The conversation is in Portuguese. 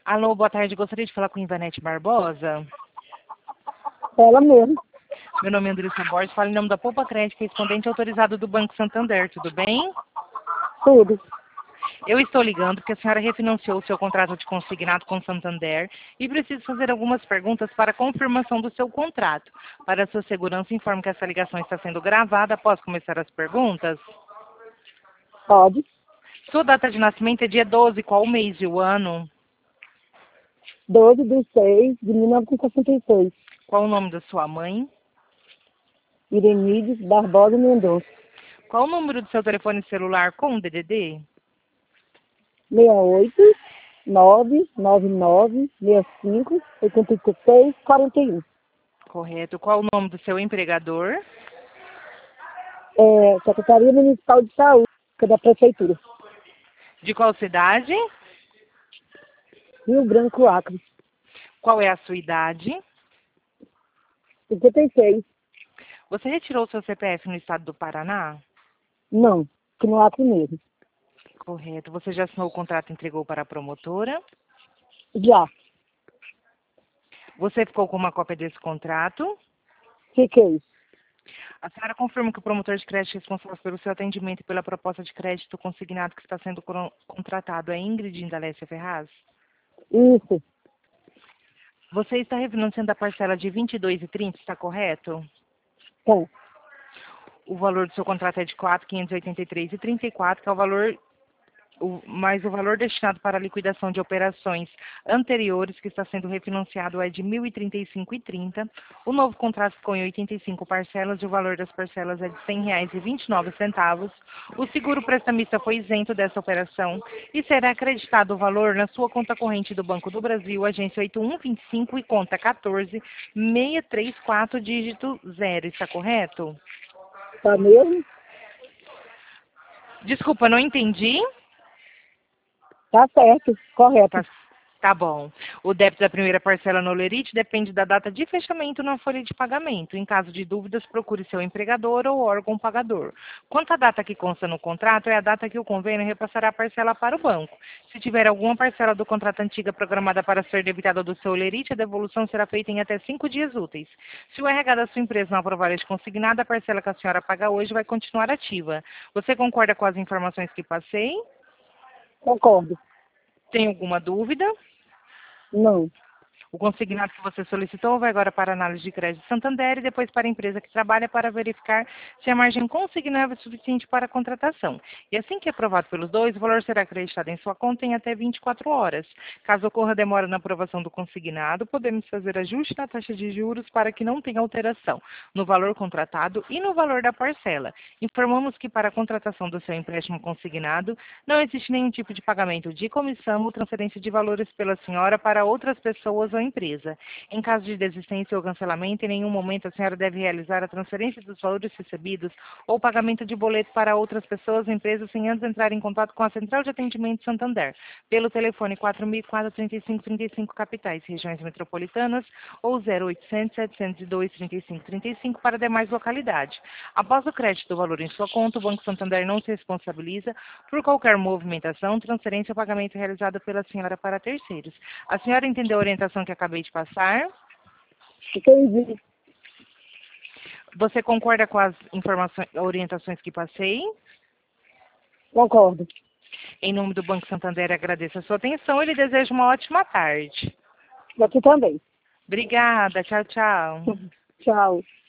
Alô, boa tarde. Gostaria de falar com Ivanete Barbosa. Ela mesmo. Meu nome é Andressa Borges, falo em nome da Poupa Crédito, respondente autorizado do Banco Santander. Tudo bem? Tudo. Eu estou ligando porque a senhora refinanciou o seu contrato de consignado com o Santander e preciso fazer algumas perguntas para confirmação do seu contrato. Para a sua segurança, informo que essa ligação está sendo gravada. Posso começar as perguntas? Pode. Sua data de nascimento é dia 12, qual o mês e o ano? 12/6/1966. Qual o nome da sua mãe? Irenides Barbosa Mendonça. Qual o número do seu telefone celular com o DDD? 68-999-65-86-41. Correto. Qual o nome do seu empregador? Secretaria Municipal de Saúde, da Prefeitura. De qual cidade? Rio Branco, Acre. Qual é a sua idade? 56. Você retirou seu CPF no estado do Paraná? Não, que no Acre mesmo. Correto. Você já assinou o contrato e entregou para a promotora? Já. Você ficou com uma cópia desse contrato? Fiquei. A senhora confirma que o promotor de crédito responsável pelo seu atendimento e pela proposta de crédito consignado que está sendo contratado é Ingrid Indalécia Ferraz? Isso. Você está refinanciando a parcela de R$ 22,30, está correto? Tá. O valor do seu contrato é de R$ 4.583,34, que é o valor, mais o valor destinado para a liquidação de operações anteriores, que está sendo refinanciado, é de R$ 1.035,30. O novo contrato ficou em 85 parcelas e o valor das parcelas é de R$ 100,29. O seguro prestamista foi isento dessa operação e será acreditado o valor na sua conta corrente do Banco do Brasil, agência 8125 e conta 14634, dígito 0. Está correto? Tá mesmo? Desculpa, não entendi. Tá certo. Correto. Tá bom. O débito da primeira parcela no Lerite depende da data de fechamento na folha de pagamento. Em caso de dúvidas, procure seu empregador ou órgão pagador. Quanto à data que consta no contrato, é a data que o convênio repassará a parcela para o banco. Se tiver alguma parcela do contrato antiga programada para ser debitada do seu Lerite, a devolução será feita em até 5 dias úteis. Se o RH da sua empresa não aprovar este consignado, a parcela que a senhora paga hoje vai continuar ativa. Você concorda com as informações que passei? Concordo. Tem alguma dúvida? Não. O consignado que você solicitou vai agora para a análise de crédito Santander e depois para a empresa que trabalha para verificar se a margem consignável é suficiente para a contratação. E assim que aprovado pelos dois, o valor será acreditado em sua conta em até 24 horas. Caso ocorra demora na aprovação do consignado, podemos fazer ajuste na taxa de juros para que não tenha alteração no valor contratado e no valor da parcela. Informamos que para a contratação do seu empréstimo consignado, não existe nenhum tipo de pagamento de comissão ou transferência de valores pela senhora para outras pessoas ou empresa. Em caso de desistência ou cancelamento, em nenhum momento a senhora deve realizar a transferência dos valores recebidos ou pagamento de boleto para outras pessoas ou empresas sem antes entrar em contato com a Central de Atendimento Santander, pelo telefone 4004-3535 capitais, regiões metropolitanas, ou 0800-702-3535 para demais localidades. Após o crédito do valor em sua conta, o Banco Santander não se responsabiliza por qualquer movimentação, transferência ou pagamento realizado pela senhora para terceiros. A senhora entendeu a orientação que acabei de passar? Entendi. Você concorda com as orientações que passei? Concordo. Em nome do Banco Santander, agradeço a sua atenção e lhe desejo uma ótima tarde. Aqui também. Obrigada. Tchau, tchau. Tchau.